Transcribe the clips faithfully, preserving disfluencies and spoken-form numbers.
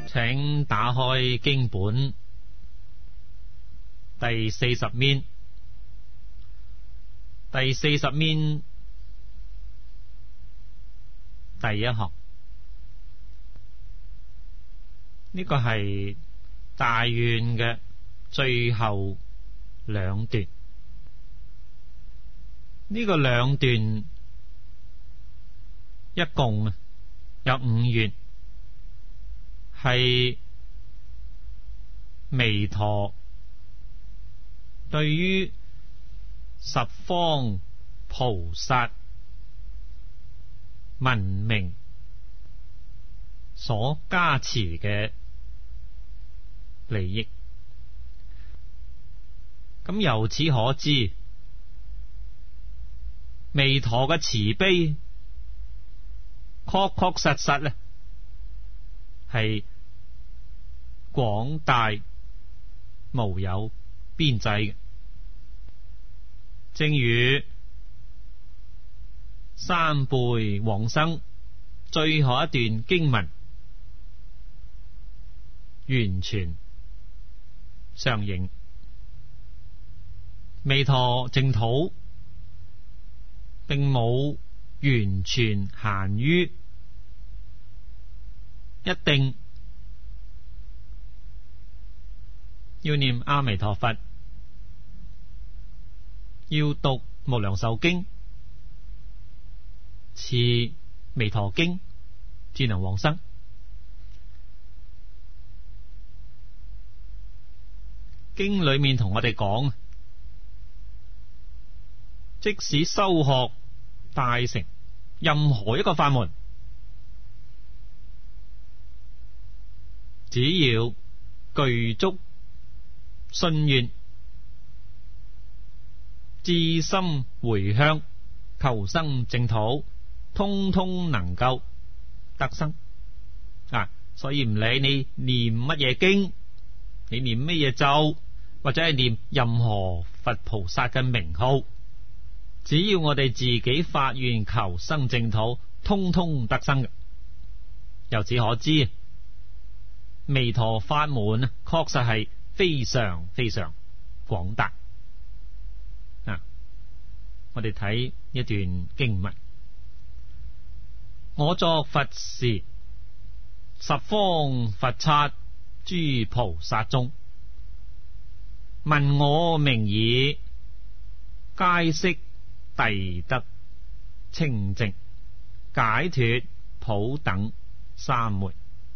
請打開經本第四十面，第四十面第一行，呢個係大願嘅最後兩段。呢個兩段一共有五願，係彌陀對於十方菩薩文明所加持嘅利益。咁由此可知，彌陀嘅慈悲確確實實咧係廣大無有邊際嘅。正如三輩往生最後一段經文完全相應，彌陀淨土並冇完全限於一定要念阿彌陀佛，要讀無量壽經、持彌陀經至能往生。經裏面同我哋講，即使修學大成任何一個法門，只要具足信願，至心回向求生淨土，通通能夠得生啊！所以唔理你念乜嘢經，你念乜嘢咒，或者係念任何佛菩薩嘅名號，只要我哋自己發願求生淨土，通通得生嘅。由此可知，彌陀法門啊，確實係非常非常廣大。啊，我哋睇一段經文：我作佛時，十方佛剎諸菩薩眾，聞我名已，皆悉逮得清淨，解脫普等三昧。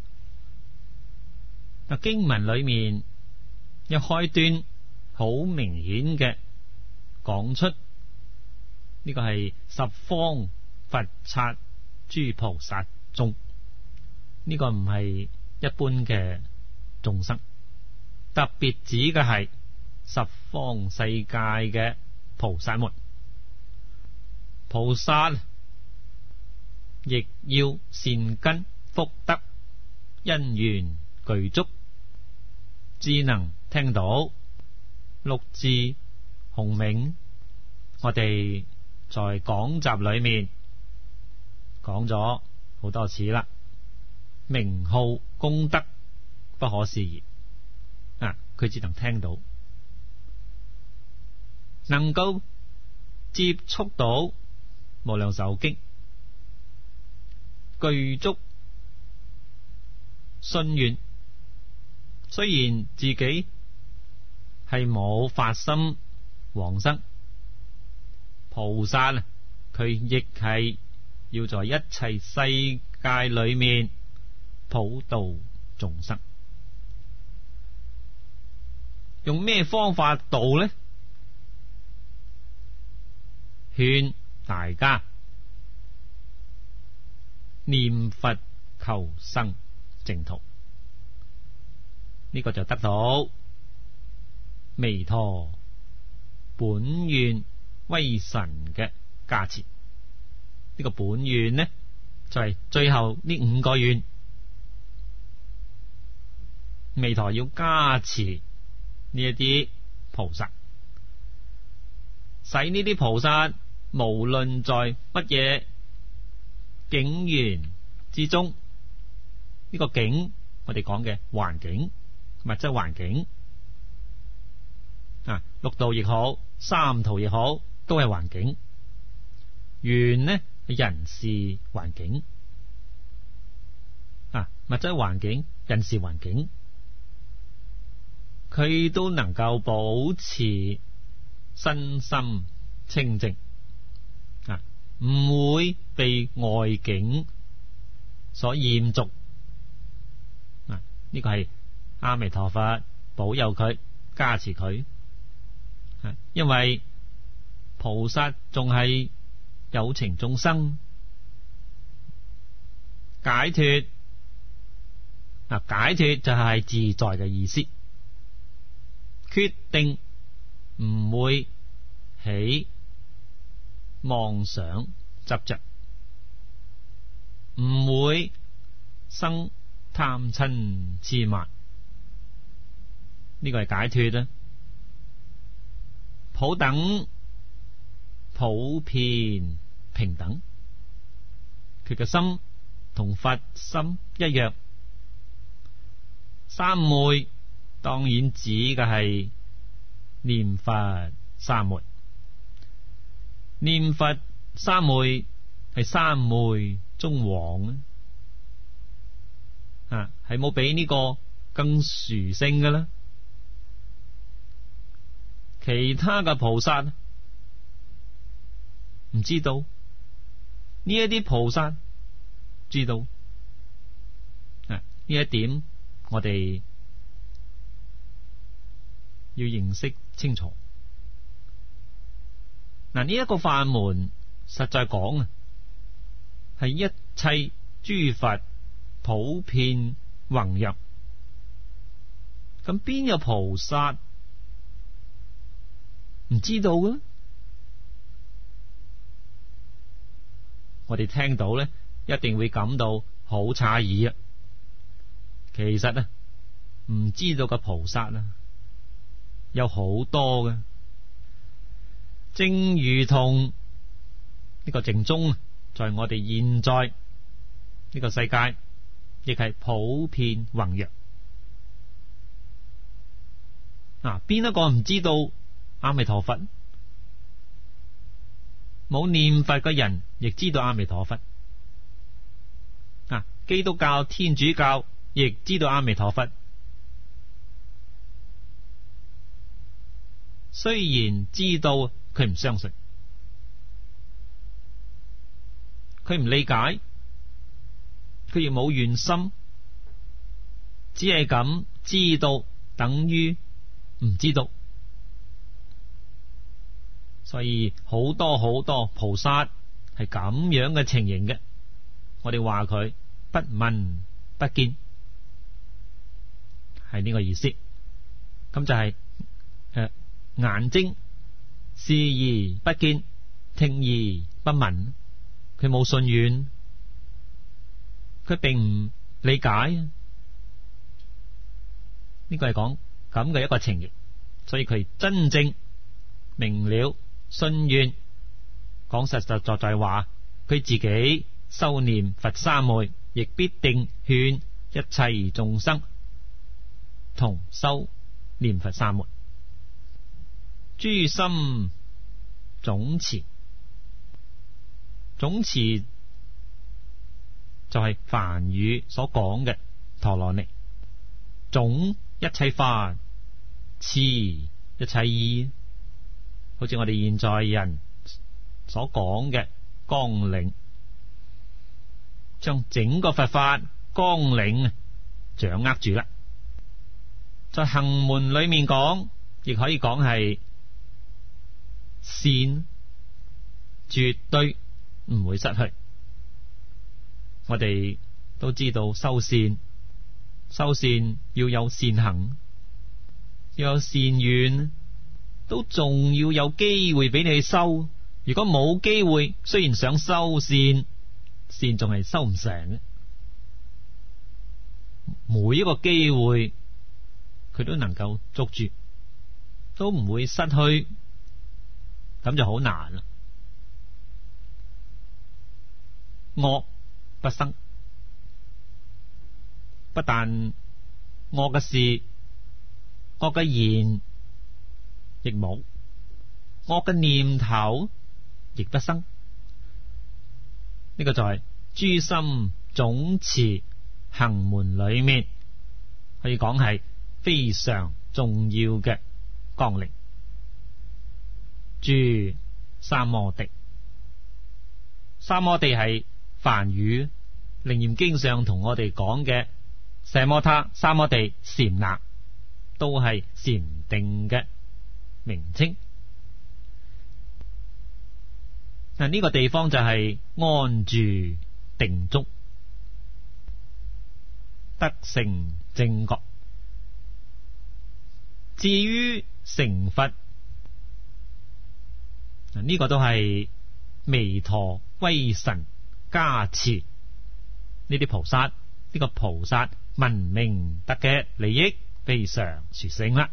嗱，經文裏面一開端好明顯嘅講出呢個係十方佛剎諸菩薩眾，呢個唔係一般嘅眾生，特別指嘅係十方世界嘅菩薩們。菩薩亦要善根福德因緣具足，至能聽到六字洪名。我哋在講集裏面講咗好多次啦，名號功德不可思議啊！佢只能聽到，能夠接觸到無量壽經，具足信願。雖然自己係冇發心往生，菩薩啊，佢亦係要在一切世界裏面普度眾生。用咩方法度呢？勸大家念佛求生淨土，呢個就得到彌陀本願威神嘅加持。呢個本願呢，就係最後呢五個願，彌陀要加持呢一啲菩薩，使呢啲菩薩無論在乜嘢境緣之中，呢個境我哋講嘅環境，物質環境啊，六道亦好，三途亦好，都係環境。緣呢係人事環境啊，物質環境、人事環境，佢都能夠保持身心清淨啊，唔會被外境所染濁啊。呢個係阿彌陀佛保佑佢、加持佢啊，因為菩薩仲係有情眾生解脫啊，解脫就係自在嘅意思，決定唔會起妄想執着，唔會生貪嗔癡慢，呢個係解脫啦。普等普遍平等，佢嘅心同佛心一樣。三昧當然指嘅係念佛三昧，念佛三昧係三昧中王啊，係冇比呢個更殊勝嘅啦。其他嘅菩薩唔知道，呢一啲菩薩知道啊，呢一點我哋要認識清楚。嗱，呢一個法門實在講啊，係一切諸佛普遍宏入。咁邊有菩薩唔知道嘅？我哋聽到咧，一定會感到好詫異啊！其實啊，唔知道嘅菩薩啊，有好多嘅，正如同呢個淨宗，在我哋現在呢個世界，亦係普遍宏揚。嗱，邊一個唔知道阿彌陀佛？冇念佛嘅人亦知道阿彌陀佛。啊，基督教、天主教亦知道阿彌陀佛。雖然知道，佢唔相信，佢唔理解，佢亦冇願心，只係咁知道等於唔知道。所以好多好多菩薩係咁樣嘅情形嘅，我哋話佢不聞不見，係呢個意思。咁就係、是、誒眼睛視而不見，聽而不聞，佢冇信願，佢並唔理解。呢個係講咁嘅一個情形，所以佢真正明了信願，講實實在在話，佢自己修念佛三昧，亦必定勸一切眾生同修念佛三昧。諸心總持，總持就係梵語所講嘅陀羅尼，總一切法，持一切意。好似我哋現在人所講嘅綱領，將整個佛法綱領掌握住啦。在行門裏面講，亦可以講係善，絕對唔會失去。我哋都知道修善，修善要有善行，要有善願，都仲要有機會俾你去修。如果冇機會，雖然想修善，善仲係修唔成嘅。每一個機會佢都能夠捉住，都唔會失去，咁就好難啦。惡不生， 不但惡嘅事、惡嘅言亦冇，惡嘅念頭亦不生。呢、這個就係諸心總持行門裏面可以講係非常重要嘅綱領。住三摩地，三摩地係梵語，楞嚴經上同我哋講嘅奢摩他、三摩地、禪那，都係禪定嘅名稱。嗱，呢個地方就係安住定中，得成正覺。至於成佛，呢、這個都係彌陀威神加持呢啲菩薩，呢、這個菩薩聞名得嘅利益非常殊勝啦。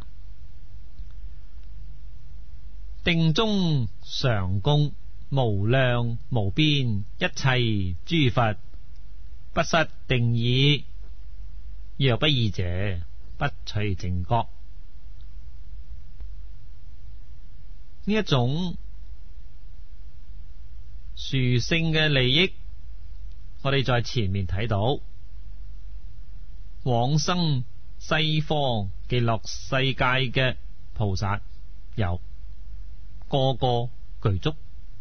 定中常供無量無邊一切諸佛，不失定意，若不異者，不取正覺。呢一種殊勝嘅利益，我哋在前面睇到，往生西方極樂世界嘅菩薩有個個具足，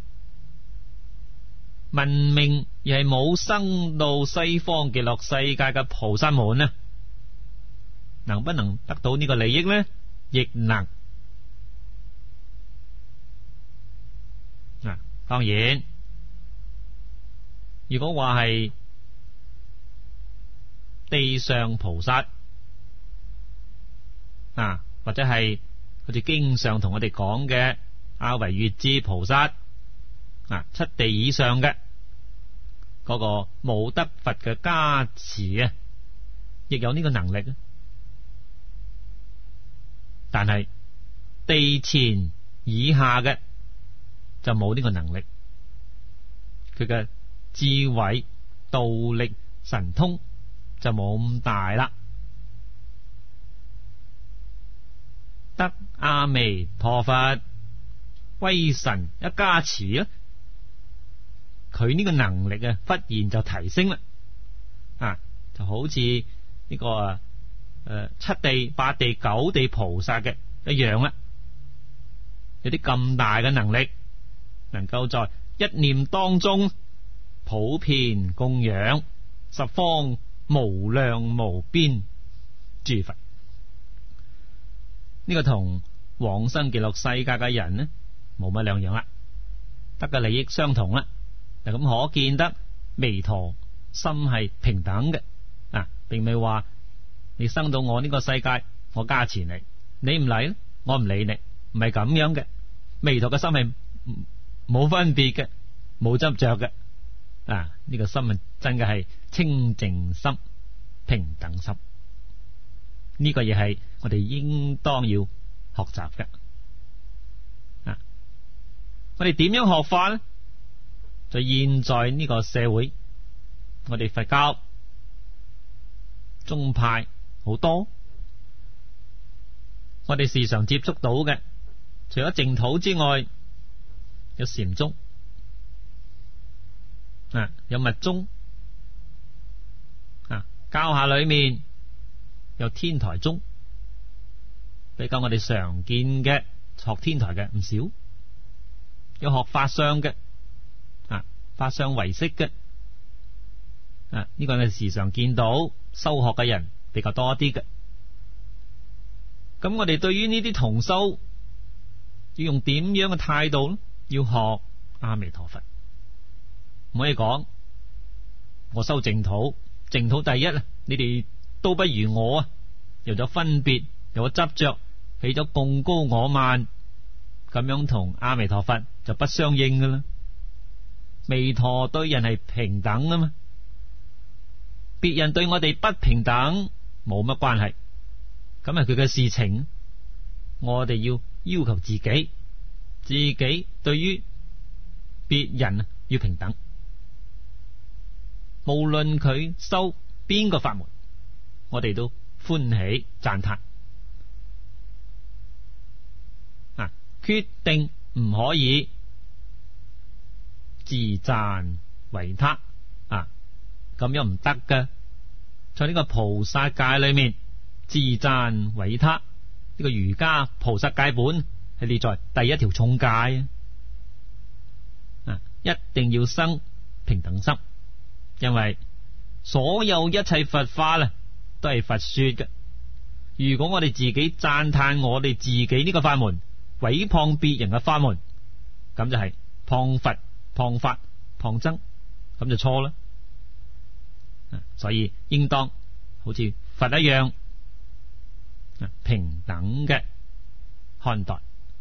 聞名而係冇生到西方極樂世界嘅菩薩們呢，能不能得到呢個利益呢？亦能。啊，當然，如果話係地上菩薩啊，或者係好似經上同我哋講嘅阿惟越致菩薩啊，七地以上嘅嗰個冇得佛嘅加持啊，亦有呢個能力。但係地前以下嘅就冇呢個能力，佢嘅智慧、道力、神通就冇咁大啦。得阿彌陀佛威神一加持啊，佢呢個能力啊忽然就提升啦，啊就好似呢、這個誒、呃、七地、八地、九地菩薩嘅一樣啦，有啲咁大嘅能力，能夠在一念當中普遍供養十方無量無邊諸佛。呢、這個同往生極樂世界嘅人呢冇乜兩樣啦，得嘅利益相同啦。咁可見得彌陀心係平等嘅啊，並未話你生到我呢個世界我加持你，你唔嚟我唔理你，唔係咁樣嘅。彌陀嘅心係冇分別嘅，冇執着嘅啊！呢、這個心係真嘅係清淨心、平等心，呢、這個嘢係我哋應當要學習嘅啊！我哋點樣學法呢？就現在呢個社會，我哋佛教宗派好多，我哋時常接觸到嘅，除咗淨土之外，有禪宗啊，有密宗啊，教下裏面有天台宗，比較我哋常見嘅學天台嘅唔少，有學法相嘅啊，法相唯識嘅啊，呢個係時常見到修學嘅人比較多啲嘅。咁我哋對於呢啲同修要用點樣嘅態度呢？要學阿彌陀佛，唔可以講我修淨土，淨土第一啊，你哋都不如我啊，有咗分別，有咗執着，起咗貢高我慢，咁樣同阿彌陀佛就不相應噶啦。彌陀對人係平等啊嘛，別人對我哋不平等冇乜關係，咁係佢嘅事情。我哋要要求自己，自己對於別人要平等，無論佢修邊個法門， 我哋都歡喜讚歎啊！決定唔可以自讚為他啊，咁樣唔得㗎。在呢個菩薩戒裏面，自讚為他呢、這個瑜伽菩薩戒本係列在第一條重戒啊！一定要生平等心，因為所有一切佛法咧都係佛說嘅。如果我哋自己讚歎我哋自己呢個法門，毀謗別人嘅法門，咁就係謗佛、謗法、謗僧，咁就錯啦。所以應當好似佛一樣平等嘅看待。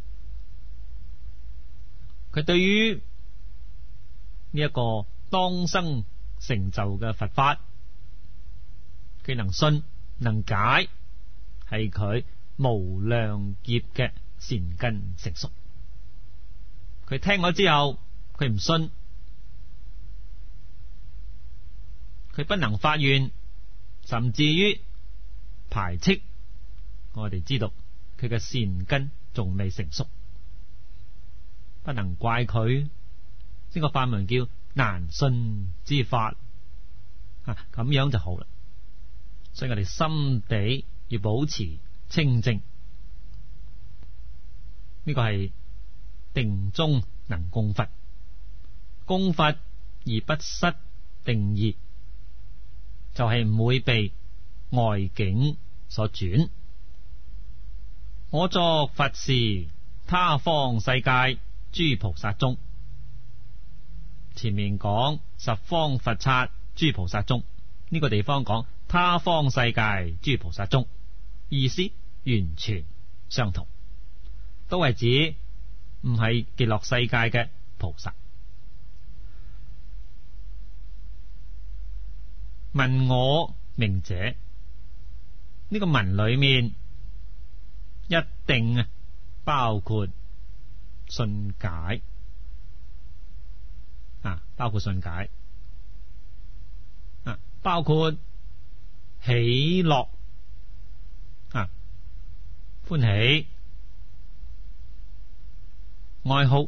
佢對於呢一個當生成就嘅佛法，佢能信能解，係佢無量劫嘅善根成熟。佢聽咗之後，佢唔信，佢不能發願，甚至於排斥。我哋知道佢嘅善根仲未成熟，不能怪佢。呢、這個法門叫難信之法啊，咁樣就好啦。所以我哋心地要保持清淨，呢、這個係定中能供佛，供佛而不失定義，就係、是、唔會被外境所轉。我作佛時，他方世界諸菩薩中。前面講十方佛剎諸菩薩中，呢、這個地方講他方世界諸菩薩中，意思完全相同，都係指唔係極樂世界嘅菩薩。問我名者，呢、這個文裏面一定啊包括信解啊，包括信解啊，包括喜樂啊，歡喜愛好，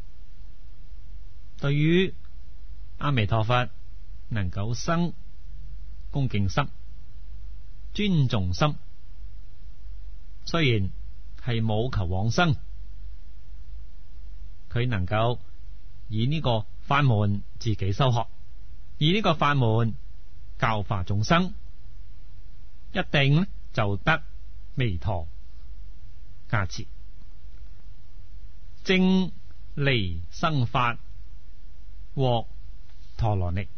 對於阿彌陀佛能夠生恭敬心、尊重心。雖然係冇求往生，佢能夠以呢個法門自己修學，以呢個法門教化眾生，一定就得彌陀加持，證離生法獲陀羅尼。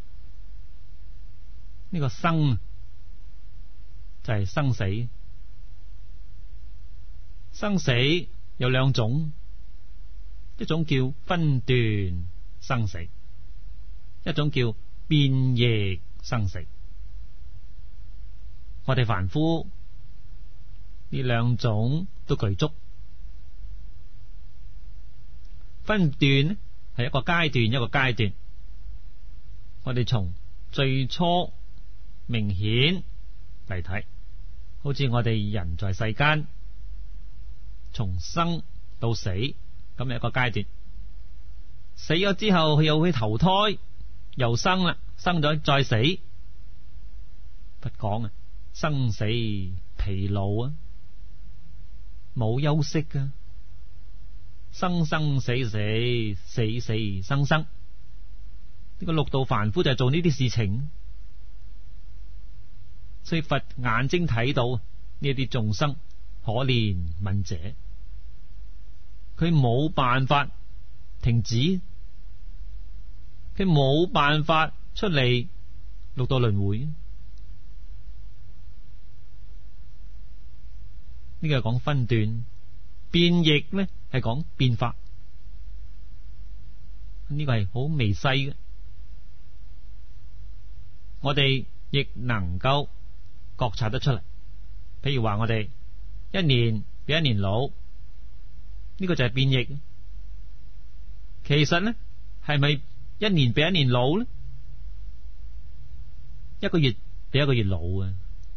呢、這個生就係生死。生死有兩種，一種叫分段生死，一種叫變異生死。我哋凡夫呢兩種都具足。分段係一個階段一個階段，我哋從最初明顯嚟睇，好似我哋人在世間從生到死咁樣一個階段，死咗之後佢又會投胎又生啦，生咗再死。不講啊，生死疲勞啊，冇休息噶，生生死死死死生生，呢個六道凡夫就係做呢啲事情。所以佛眼睛睇到呢啲眾生可憐憫者，佢冇辦法停止，佢冇辦法出嚟六道輪迴。呢個係講分段，變異呢係講變化，呢個係好微細嘅，我哋亦能夠覺察得出嚟。譬如話我哋一年比一年老，呢個就係變異。其實呢係咪一年比一年老呢？一個月比一個月老啊！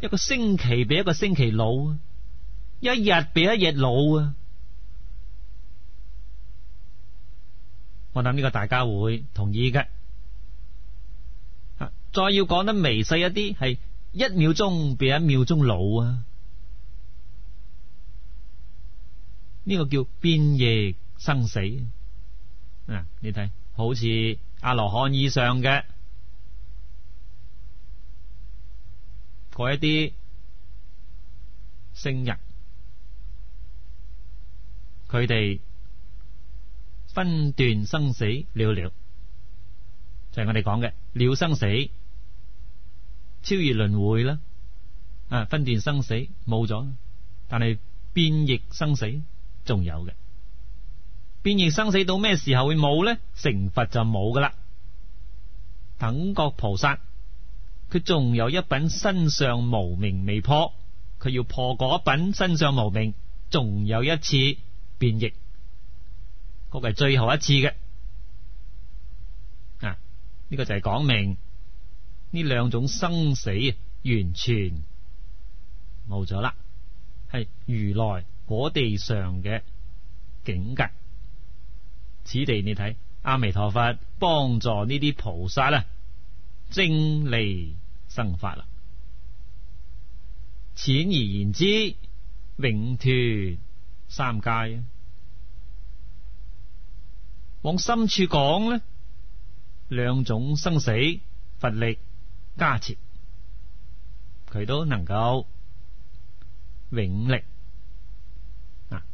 一個星期比一個星期老，一日比一日老啊！我諗呢個大家會同意嘅。再要講得微細一啲，係一秒鐘比一秒鐘老啊！呢個叫變易生死啊！你睇，好似阿羅漢以上嘅嗰一啲聖人，佢哋分段生死了了，就係我哋講嘅了生死，超越輪迴啦。啊，分段生死冇咗，但係變易生死仲有嘅。變易生死到咩時候會冇呢？成佛就冇噶啦。等覺菩薩佢仲有一品身上無明未破，佢要破嗰品身上無明，仲有一次變易，嗰個係最後一次嘅。啊，呢個就係講明呢兩種生死完全冇咗啦，係如來果地上嘅境界。此地你睇，阿彌陀佛幫助呢啲菩薩啦，證離生法啦。淺而言之，永脫三界。往深處講呢，兩種生死佛力加持，佢都能夠永力啊，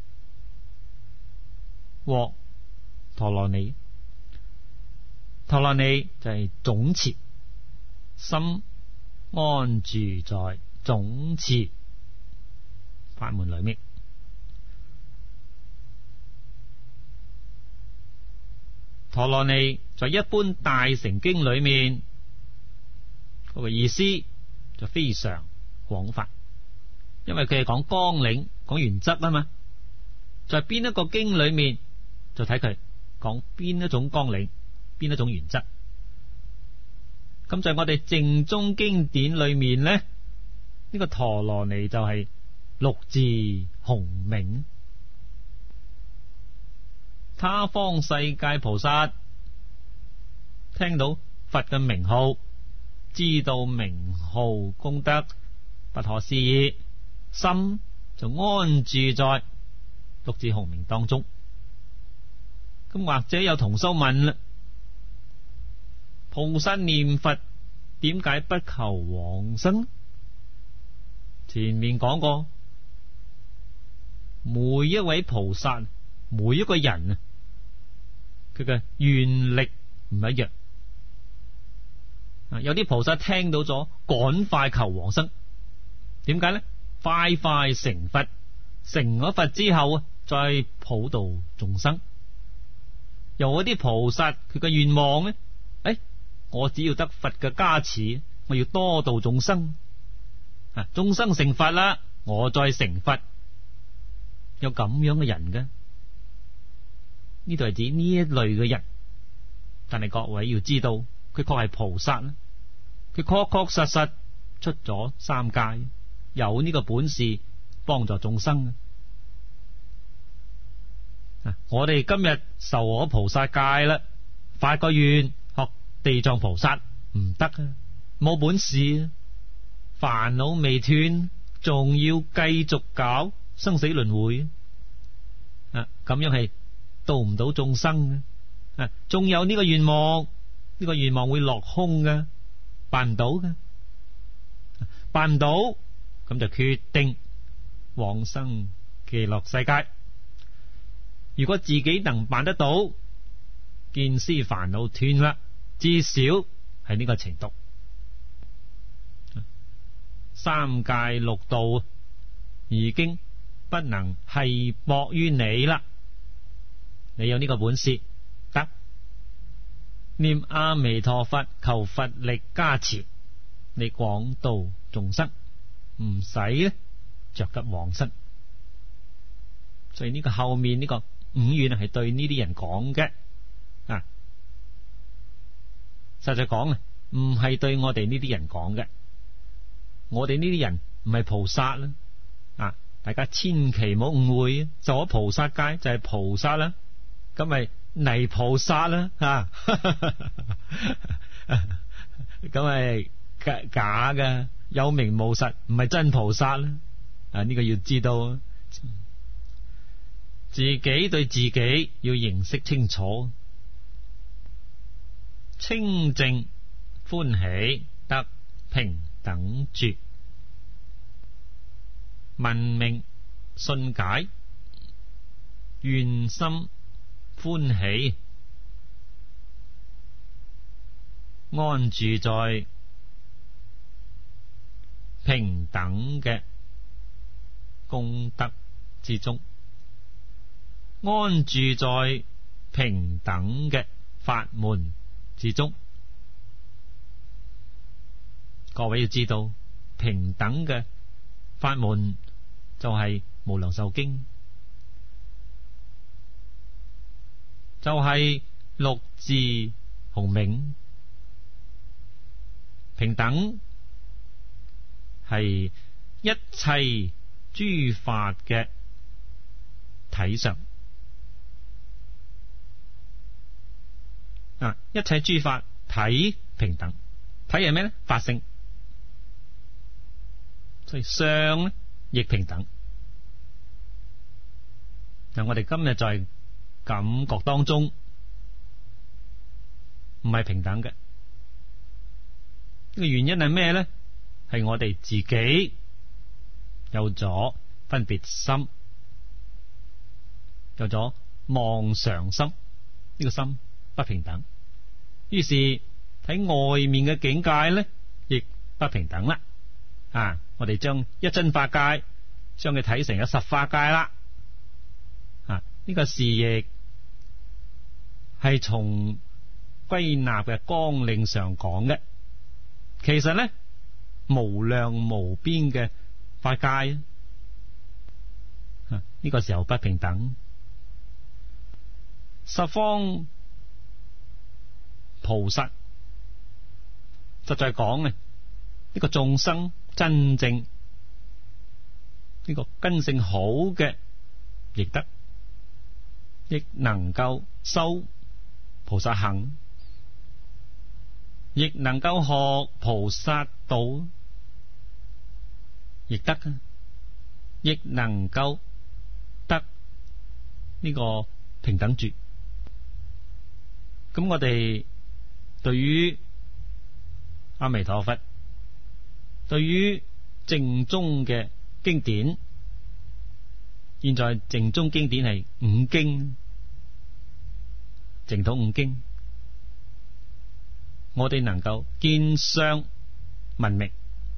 獲陀羅尼。陀羅尼就係總持，心安住在總持法門裏面。陀羅尼在一般大乘經裏面嗰個意思就非常廣泛，因為佢係講綱領、講原則啊嘛。在邊一個經裏面就睇佢講邊一種綱領、邊一種原則。咁在我哋淨宗經典裏面呢，呢個陀羅尼就係六字洪名。他方世界菩薩聽到佛嘅名號，知道名號功德不可思議，心就安住在六字洪名當中。咁或者有同修問啦，菩薩念佛點解不求往生？前面講過，每一位菩薩，每一個人啊，佢嘅願力唔一樣。有啲菩薩聽到咗，趕快求往生。點解呢？快快成佛，成咗佛之後啊，再普度眾生。有嗰啲菩薩佢嘅願望呢，誒，我只要得佛嘅加持，我要多度眾生啊，眾生成佛啦，我再成佛。有咁樣嘅人嘅，呢度係指呢一類嘅人。但係各位要知道，佢確係菩薩啦，佢確確實實出咗三界，有呢個本事幫助眾生啊！我哋今日受咗菩薩戒啦，發個願學地藏菩薩唔得啊，冇本事啊，煩惱未斷，仲要繼續搞生死輪迴啊！咁樣係度唔到眾生嘅啊！仲有呢個願望，呢個願望會落空嘅，辦唔到嘅，辦唔到咁就決定往生極樂世界。如果自己能辦得到，見思煩惱斷啦，至少係呢個程度。三界六道已經不能繫縛於你啦，你有呢個本事得，念阿彌陀佛求佛力加持，你廣度眾生，唔使咧着急往生。所以呢個後面呢個五願係對呢啲人講嘅啊，實際講啊，唔係對我哋呢啲人講嘅。 我哋呢啲人唔係菩薩啦，啊！大家千祈唔好誤會，就喺菩薩界就係菩薩啦，咁咪泥菩薩啦，啊！咁係假假嘅，有名無實，唔係真菩薩啦。啊，呢個要知道，自己對自己要認識清楚，清淨歡喜得平等住，聞名信解願心歡喜，安住在平等嘅功德之中，安住在平等嘅法門之中。各位要知道，平等嘅法門就係無量壽經，就係六字洪名。平等係一切諸法嘅體相啊！一切諸法體平等，體係咩咧？法性，所以相咧亦平等。嗱，我哋今日在感覺當中唔係平等嘅，呢個原因係咩咧？係我哋自己有咗分別心，有咗妄想心，呢個心不平等，於是喺外面嘅境界咧亦不平等啦。啊，我哋將一真法界將佢睇成一實法界啦。啊，呢個事亦係從歸納嘅綱領上講嘅。其實咧，無量無邊嘅法界啊，呢個時候不平等。十方菩薩實在講嘅呢個眾生真正呢個根性好嘅，亦得亦能夠修菩薩行，亦能夠學菩薩道，亦得啊！亦能夠得呢個平等住。咁我哋對於阿彌陀佛，對於淨宗嘅經典，現在淨宗經典係五經，淨土五經，我哋能夠見相聞名。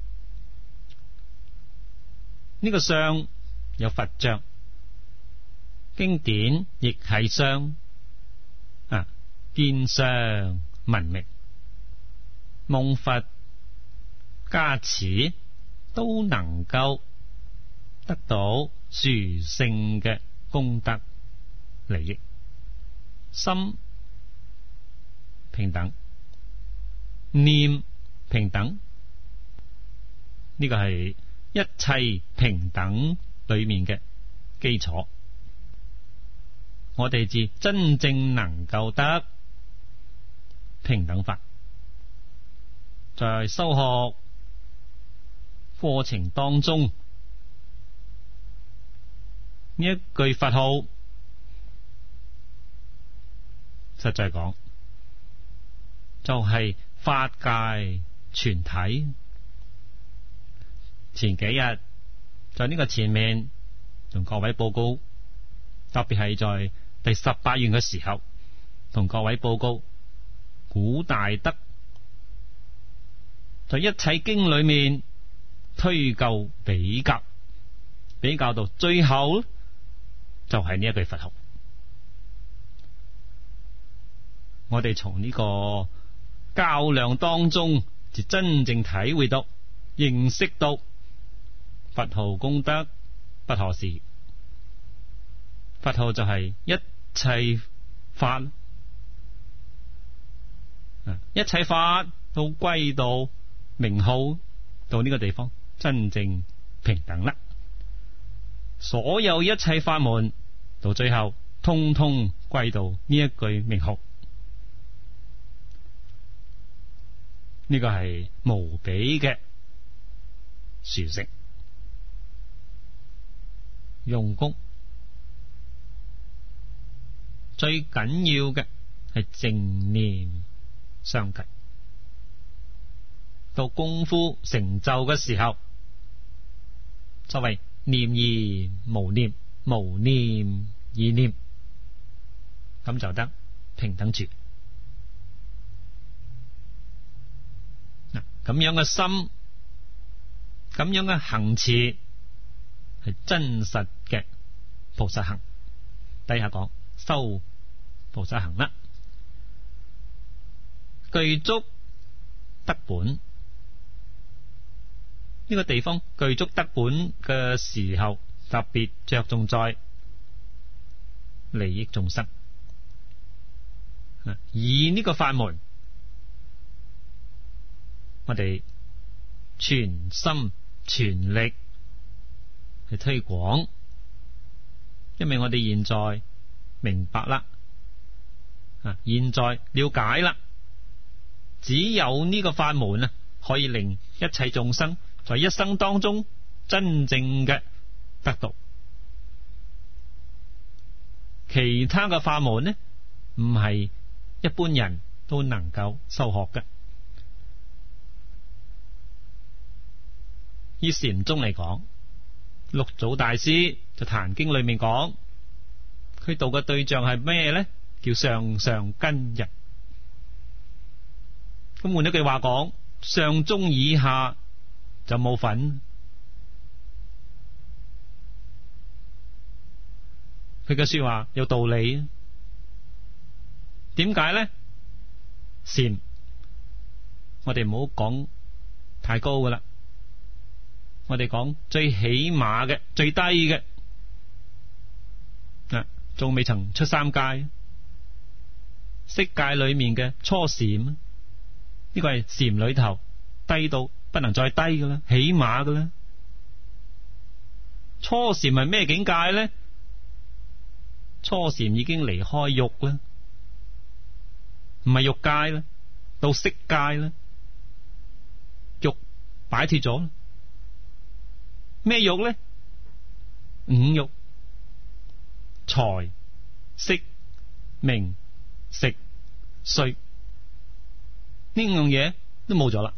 呢個相有佛像，經典亦係相啊，見相聞名，蒙佛加持，都能夠得到殊勝嘅功德利益。心平等，念平等，呢個係一切平等裏面嘅基礎，我哋至真正能夠得平等法。在修學過程當中，呢一句佛號實在講就係法界全體。前幾日在呢個前面同各位報告，特別係在第十八願嘅時候同各位報告，古大德在一切經裏面推究比較，比較到最後就係呢一句佛號。我哋從呢個較量當中就真正體會到、認識到佛號功德不可思議。佛號就係一切法，一切法都歸到名號到呢個地方， 真正平等啦。所有一切法門到最後通通歸到呢一句名號，呢個係無比嘅殊勝。用功最緊要嘅係正念相繼，到功夫成就嘅時候，所謂念而無念，無念而念，咁就得平等住。嗱，咁樣嘅心，咁樣嘅行持係真實嘅菩薩行。底下講修菩薩行啦，具足德本。呢個地方具足德本嘅時候，特別着重在利益眾生，以呢個法門，我哋全心全力去推廣，因為我哋現在明白啦，啊，現在了解啦，只有呢個法門啊，可以令一切眾生在一生當中真正嘅得到。其他嘅法門呢，唔係一般人都能夠修學嘅。以禪宗嚟講，六祖大師就《壇經》裏面講，佢度嘅對象係咩呢？叫上上根人。咁換一句話講，上中以下就冇份。佢嘅說話有道理，點解呢？禪我哋唔好講太高噶啦，我哋講最起碼嘅、最低嘅，啊，仲未曾出三界，色界裏面嘅初禪，呢個係禪裏頭低到不能再低噶啦，起碼噶啦。初禪係咩境界呢？初禪已經離開欲啦，唔係欲界啦，到色界啦，欲擺脫咗啦。咩欲呢？五欲：財、色、名、食、睡，呢五樣嘢都冇咗啦。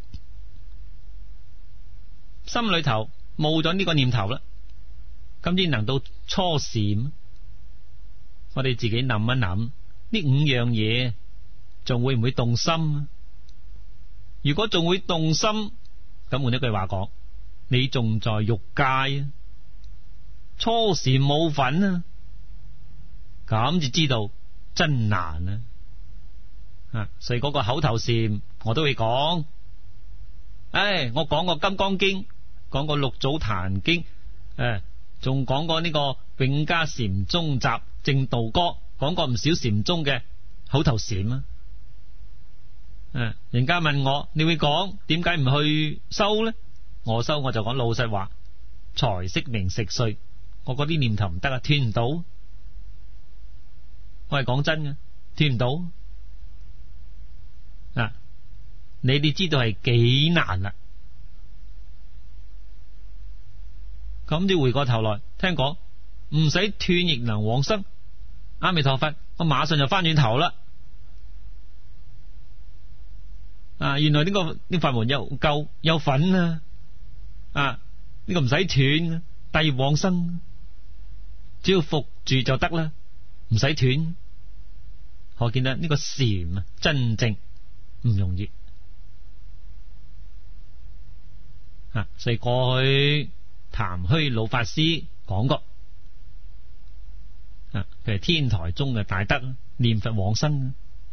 心裏頭冇咗呢個念頭啦，咁先能到初禪。我哋自己諗一諗，呢五樣嘢仲會唔會動心啊？如果仲會動心，咁換一句話講，你仲在欲界啊，初禪冇份啊，咁就知道真難啊！啊，所以嗰個口頭禪我都會講。唉，我講過《金剛經》，講過《六祖壇經》，誒，仲講過呢個《永嘉禪宗集正道歌》，講過唔少禪宗嘅口頭禪啊。誒，人家問我，你會講點解唔去修呢？我修我就講老實話，財色名食睡，我嗰啲念頭唔得啊，斷唔到。我係講真嘅，斷唔到。啊，你哋知道係幾難啦。咁你回過頭來聽講，唔使斷亦能往生。阿彌陀佛，我馬上就翻轉頭啦。啊，原來呢、這個呢、這個、法門有夠有份啊！啊，呢、這個唔使斷，帶業往生，只要服住就得啦，唔使斷。可見得呢個禪啊，真正唔容易啊！所以過去譚虛老法師講過啊，佢係天台宗嘅大德，念佛往生。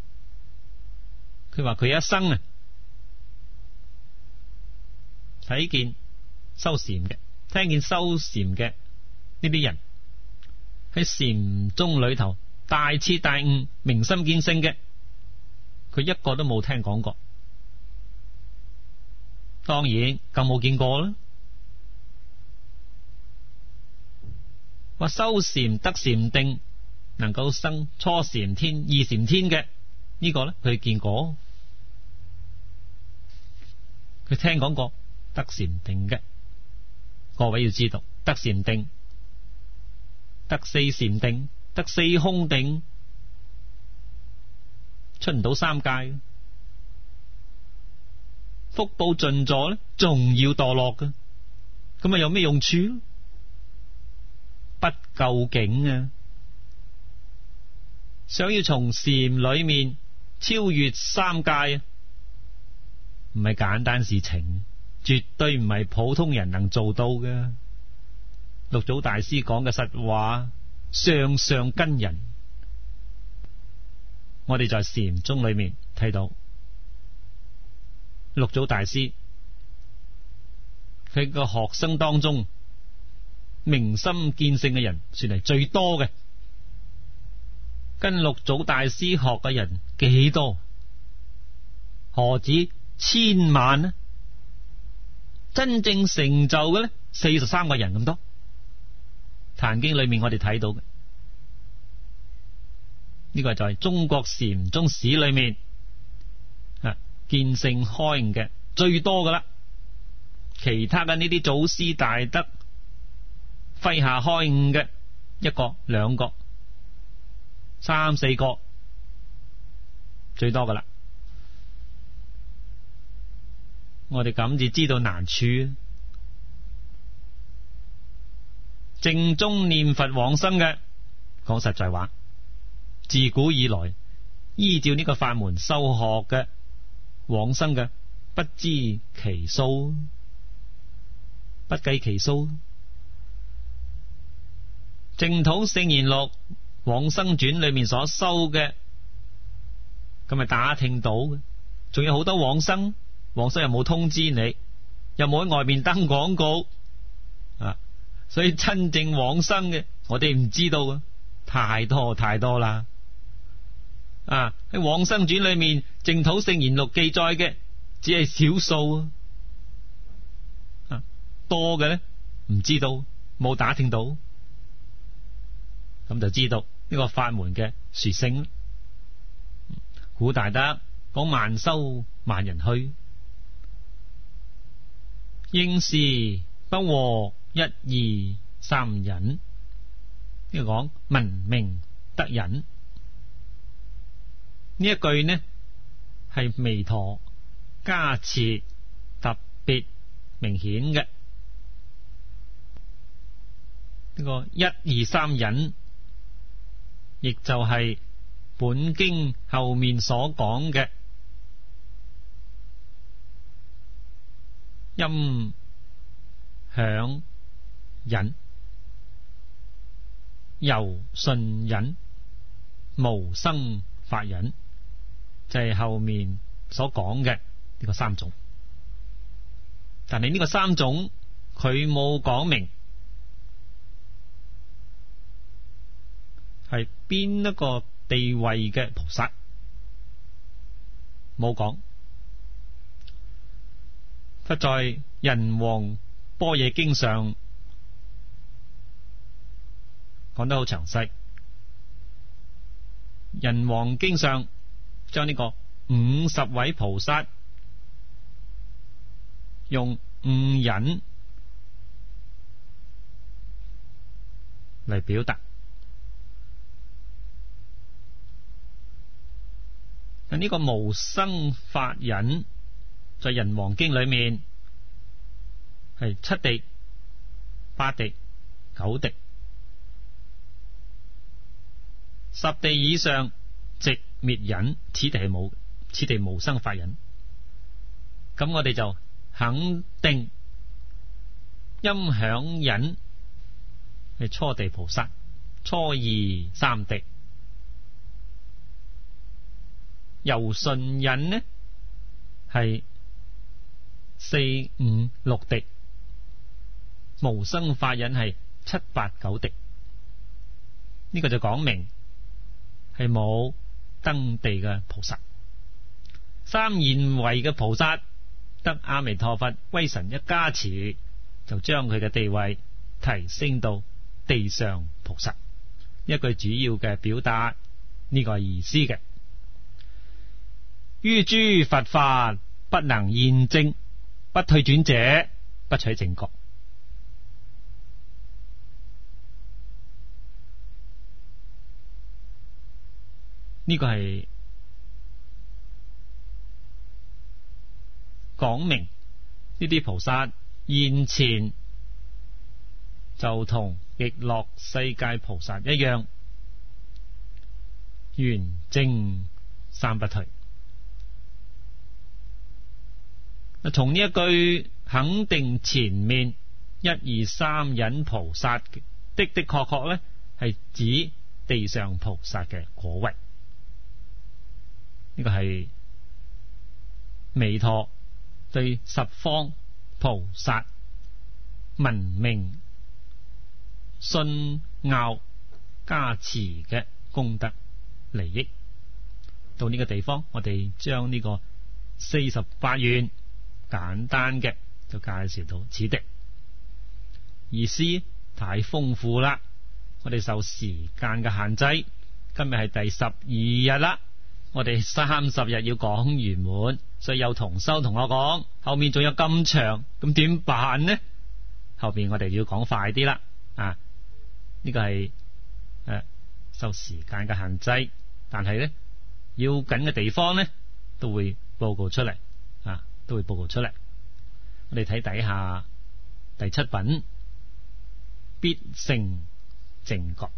佢話佢一生啊，睇見修禪嘅，聽見修禪嘅呢啲人喺禪宗裏頭大徹大悟、明心見性嘅，佢一個都冇聽講過。當然更冇見過啦。 話修禪得禪定，能夠生初禪天、二禪天嘅呢個咧，佢見過，佢聽講過得禪定嘅。各位要知道，得禪定、得四禪定、得四空定，出唔到三界，福報盡咗咧，仲要墮落嘅，咁啊有咩用處？不究竟啊！想要從禪裏面超越三界啊，唔係簡單事情，絕對唔係普通人能做到嘅。六祖大師講嘅實話，上上根人，我哋在禪宗裏面睇到六祖大師佢個學生當中，明心見性嘅人算係最多嘅。跟六祖大師學嘅人幾多？何止千萬呢？真正成就嘅呢，四十三個人咁多。壇經裏面我哋睇到嘅呢個就係中國禪宗史裏面啊見性開悟嘅最多噶啦。其他嘅呢啲祖師大德麾下開悟嘅一個兩個三四個最多噶啦。我哋咁至知道難處。正宗念佛往生嘅，講實在話，自古以來依照呢個法門修學嘅往生嘅，不知其數，不計其數。淨土聖賢錄往生傳裏面所修嘅，咁咪打聽到嘅，仲有好多往生，往生又冇通知你，又冇喺外面登廣告啊，所以真正往生嘅，我哋唔知道啊，太多太多啦。啊，喺往生傳裏面，淨土聖賢錄記載嘅只係少數啊，多嘅咧唔知道，冇打聽到。咁就知道呢個法門嘅殊勝。古大德講萬修萬人去，應是不獲一二三忍。呢個講聞名得忍，呢一句呢係彌陀加持特別明顯嘅。呢個一二三忍，亦就係本經後面所講嘅音響忍、柔順忍、無生法忍，就係後面所講嘅呢個三種。但係呢個三種佢冇講明係邊一個地位嘅菩薩，冇講。佛在人王般若經上講得好詳細。人王經上將呢個五十位菩薩用五忍嚟表達。呢個無生法忍在人王經裏面係七地、八地、九地、十地以上直滅忍，此地係冇，此地無生法忍。咁我哋就肯定音響忍係初地菩薩，初二三地。柔順忍呢係四五六地，無生法忍係七八九地。呢、這個就講明係冇登地嘅菩薩。三現位嘅菩薩得阿彌陀佛威神一加持，就將佢嘅地位提升到地上菩薩，一句主要嘅表達呢個意思嘅。於諸佛法不能現證，不退轉者，不取正覺。呢個係講明呢啲菩薩現前就同極樂世界菩薩一樣，圓證三不退。從呢一句肯定前面一二三忍菩薩的的確確咧係指地上菩薩嘅果位。呢個係彌陀對十方菩薩聞名信拗加持嘅功德利益。到呢個地方，我哋將呢個四十八願簡單嘅就介紹到此地。意思太豐富啦，我哋受時間嘅限制，今日係第十二日啦，我哋三十日要講圓滿，所以有同修同我講，後面仲有咁長，咁點辦呢？後面我哋要講快啲啦，啊，呢個係誒受時間嘅限制，但係咧要緊嘅地方咧都會報告出嚟，啊，都會報告出嚟。我哋睇底下第七品，必成正覺。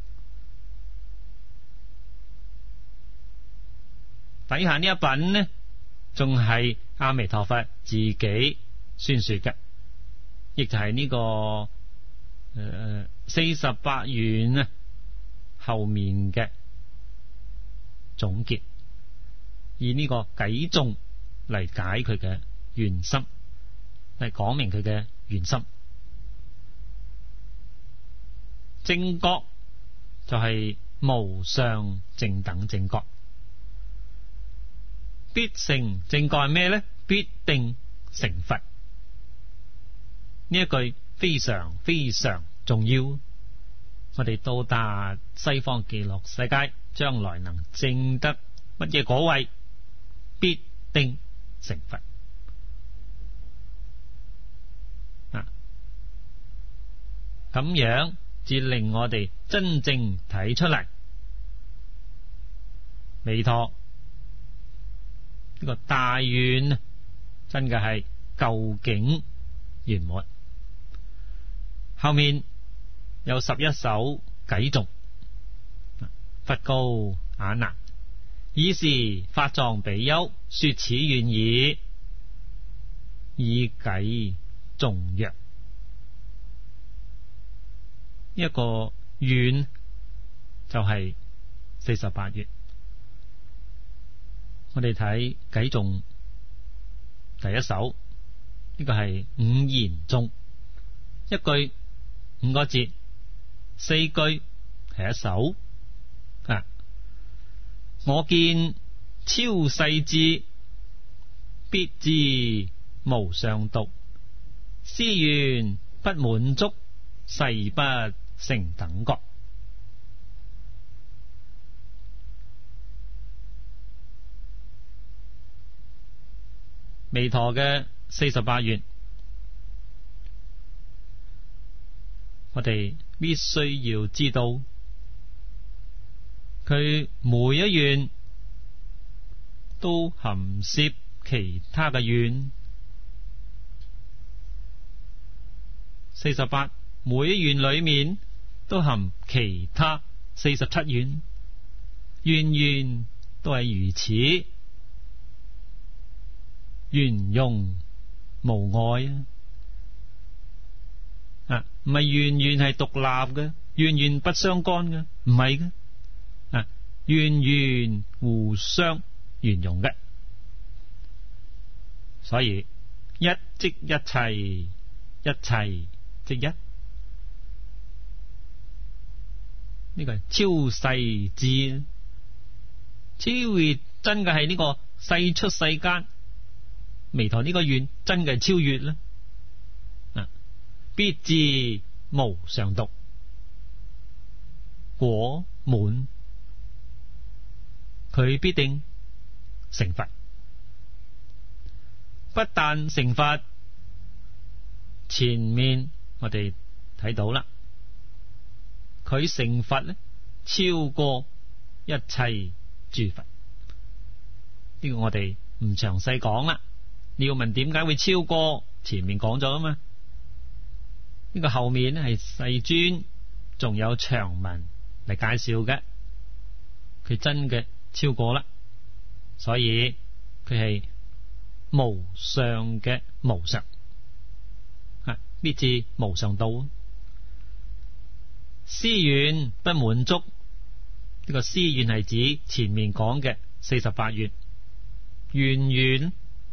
底下呢一品呢，仲係阿彌陀佛自己宣說嘅，亦就係呢、這個誒四十八願呢後面嘅總結，以呢個偈頌嚟解佢嘅願心，嚟講明佢嘅願心。正覺就係無上正等正覺。必成正覺係咩呢？必定成佛。呢一句非常非常重要。我哋到達西方極樂世界，將來能證得乜嘢果位？必定成佛。啊，咁樣至令我哋真正睇出嚟，彌陀呢個大願真嘅係究竟圓滿。後面有十一首偈頌，佛告阿難：爾時法藏比丘說此願已，以偈頌曰。一個願就係四十八願。我哋睇偈頌第一首，呢個係五言頌，一句五個節，四句係一首啊。我見超世智，必知無上道，斯願不滿足，誓不成等覺。彌陀嘅四十八願，我哋必須要知道，佢每一願都含攝其他嘅願。四十八每一願裏面都含其他四十七願，願願都係如此。圓融無礙啊！唔係願願係獨立嘅，願願不相干嘅，唔係嘅啊！願願互相圓融嘅，所以一即一切，一切即一。呢個係超世智，超越真嘅係呢個世出世間。彌陀呢個願真嘅超越啦，啊！必知無上道， 果滿，佢必定成佛。不但成佛，前面我哋睇到啦，佢成佛咧超過一切諸佛。呢個我哋唔詳細講啦。你要問點解會超過？前面講咗啊嘛。呢個後面咧係世尊仲有長文嚟介紹嘅，佢真嘅超過啦，所以佢係無上嘅無上啊，必至無上道。思願不滿足，呢、這個思願係指前面講嘅四十八願，願願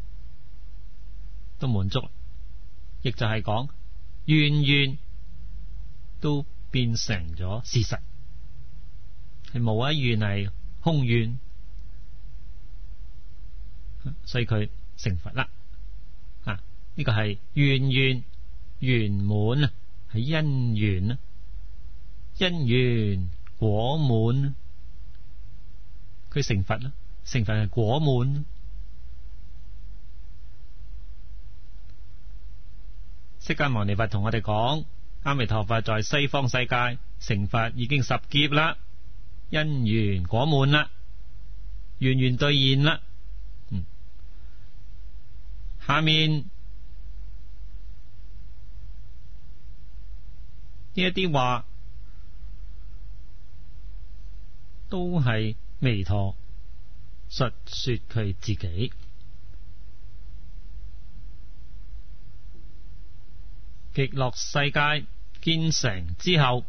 都滿足，亦就係講願願都變成咗事實，係冇一願係空願，所以佢成佛啦。啊，呢、這個係願願圓滿啊，係因緣啊，因緣果滿，佢成佛啦，成佛係果滿。釋迦牟尼佛同我哋講，阿彌陀佛在西方世界成佛已經十劫啦，因緣果滿啦，願願兌現啦。嗯，下面呢一啲話都係彌陀述說佢自己。極樂世界建成之後，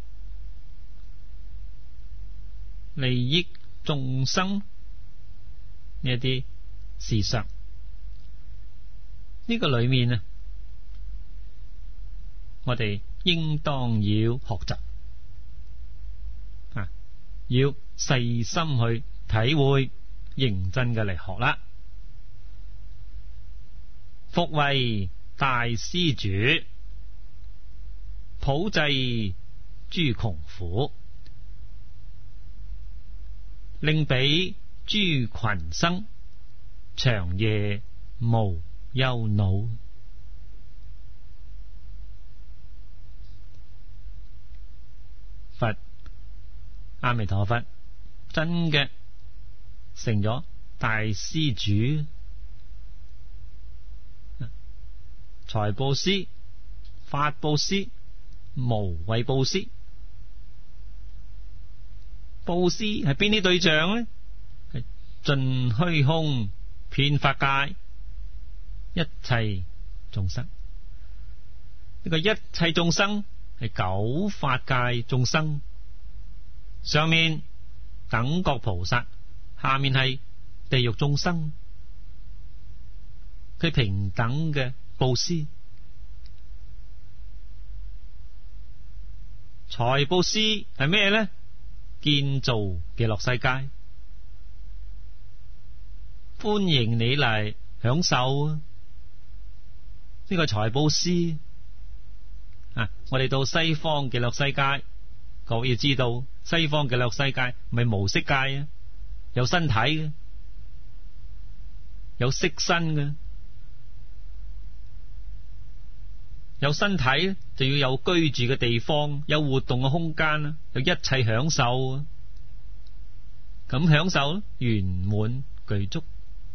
利益眾生呢一啲事實，呢個裏面啊，我哋應當要學習啊，要細心去體會，認真嘅嚟學啦。復為大施主，普濟諸窮苦，令彼諸群生，長夜無憂惱。佛阿彌陀佛真嘅成咗大施主，財布施、法布施、無畏布施。布施係邊啲對象呢？係盡虛空遍法界一切眾生。呢個一切眾生係九法界眾生，上面等覺菩薩，下面係地獄眾生，佢平等嘅布施。財布施係咩呢？建造極樂世界，歡迎你嚟享受啊！呢個財布施啊，我哋到西方極樂世界，各位要知道，西方極樂世界唔係無色界啊，有身體嘅，有色身嘅。有身體就要有居住嘅地方，有活動嘅空間啦，有一切享受，咁享受圓滿具足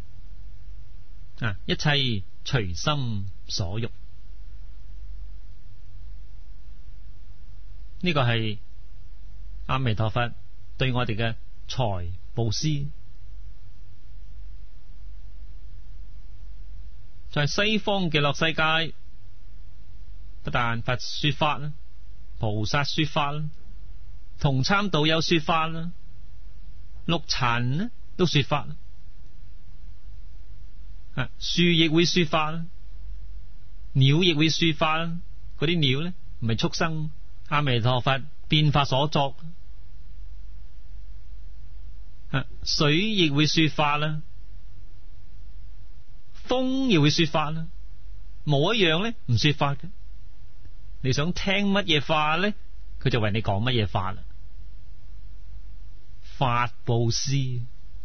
啊！一切隨心所欲，呢個係阿彌陀佛對我哋嘅財布施。在西方極樂世界，不但佛說法啦，菩薩說法啦，同參道友說法啦，六塵呢都說法啦，啊樹亦會說法啦，鳥亦會說法啦。嗰啲鳥呢唔係畜生，阿彌陀佛變化所作。啊水亦會說法啦，風亦會說法啦，冇一樣呢唔說法嘅。你想聽乜嘢法呢？佢就為你講乜嘢法啦。 法布施，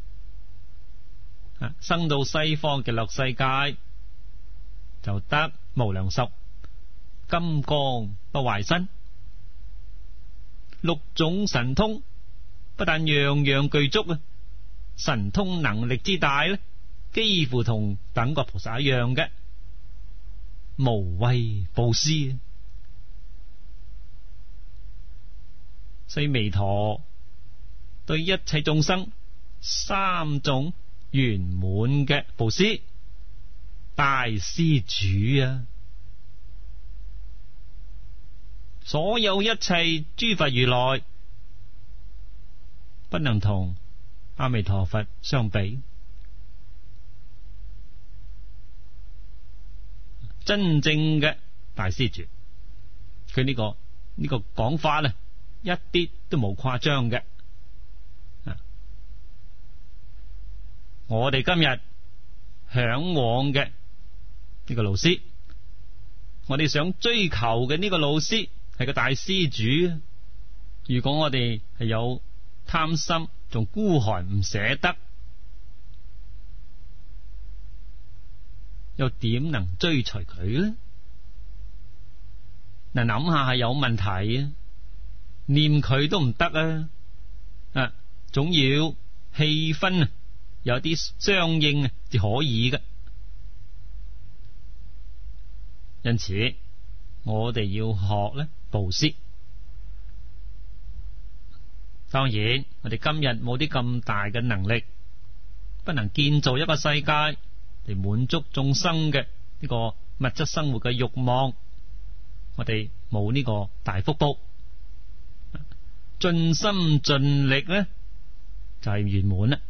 生到西方極樂世界就得無量壽，金剛不壞身，六種神通不但樣樣具足啊，神通能力之大咧，幾乎同等覺菩薩一樣嘅，無畏布施。所以彌陀對一切眾生三種圓滿嘅布施，大施主啊！所有一切諸佛如來不能同阿彌陀佛相比，真正嘅大施主，佢呢個呢個講法咧，一啲都冇誇張嘅。我哋今日向往嘅呢個老師，我哋想追求嘅呢個老師係個大施主。如果我哋係有貪心，仲孤寒唔捨得，又點能追隨佢呢？嗱，諗下係有問題啊！念佢都唔得啊！啊，總要氣氛啊，有啲相應啊，至可以嘅。因此，我哋要學咧布施。當然，我哋今日冇啲咁大嘅能力，不能建造一個世界嚟滿足眾生嘅呢個物質生活嘅慾望。我哋冇呢個大福報，盡心盡力咧就係圓滿啦。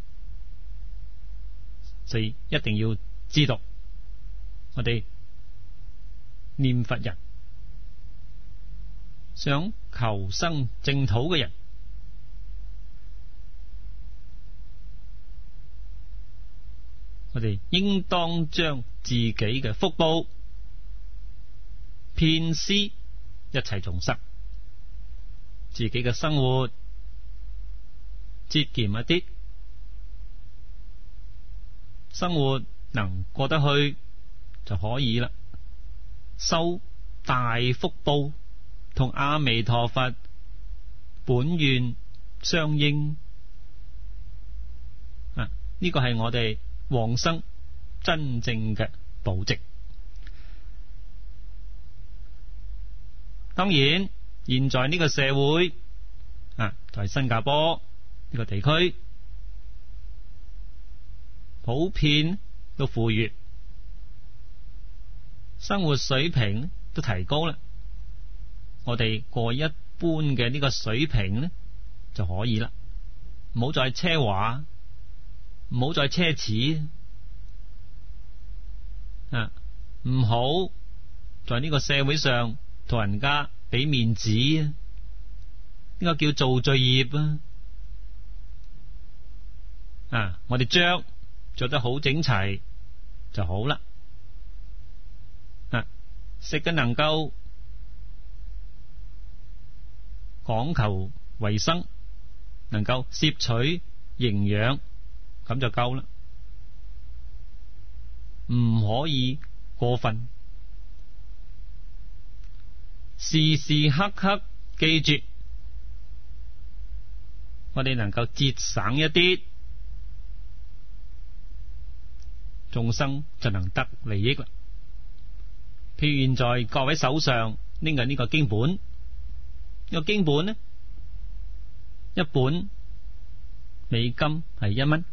所以一定要知道，我哋念佛人想求生淨土嘅人，我哋應當將自己嘅福報遍施一切眾生，自己嘅生活節儉一啲，生活能過得去就可以啦。修大福報，同阿彌陀佛本願相應啊！呢個係我哋往生真正嘅保值。當然，現在呢個社會啊，在新加坡呢個地區，普遍都富裕，生活水平都提高啦。我哋過一般嘅呢個水平呢就可以啦，唔好再奢華，唔好再奢侈啊！唔好在呢個社會上同人家俾面子，呢個叫做罪業啊！啊，我哋着着得好整齊就好啦。啊，食嘅能夠講求衛生，能夠攝取營養，咁就夠啦。唔可以過分，時時刻刻記住，我哋能夠節省一啲，眾生就能得利益啦。譬如現在各位手上拎緊呢個經本，呢個經本呢，一本美金係一蚊。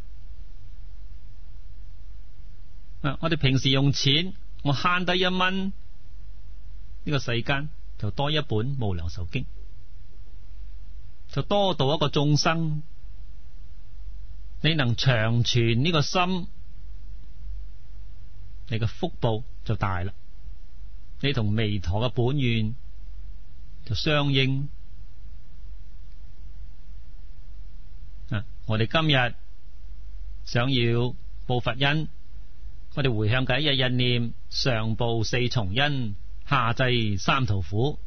啊，我哋平時用錢，我慳低一蚊，呢個世間就多一本無量壽經，就多到一個眾生。你能長存呢個心，你嘅福報就大啦。你同彌陀嘅本願就相應。啊，我哋今日想要報佛恩，我哋回向偈，日日念，上報四重恩，下濟三途苦。